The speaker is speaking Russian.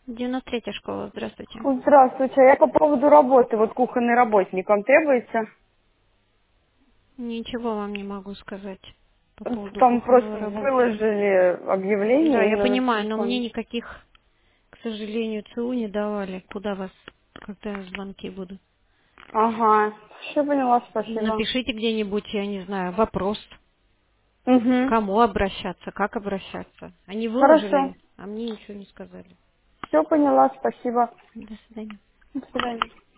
93-я школа, здравствуйте. Здравствуйте. Я по поводу работы. Вот кухонный работник вам требуется? Ничего вам не могу сказать по поводу Там кухонного просто работника. выложили Да, объявление и я номер понимаю, но мне телефона. никаких, к сожалению, ЦУ не давали, куда вас, когда звонки будут. Ага. Все поняла, спасибо. Напишите где-нибудь, я не знаю, вопрос, Угу. кому обращаться, как обращаться. Они Хорошо. выложили, а мне ничего не сказали. Все поняла, спасибо. До свидания. До свидания.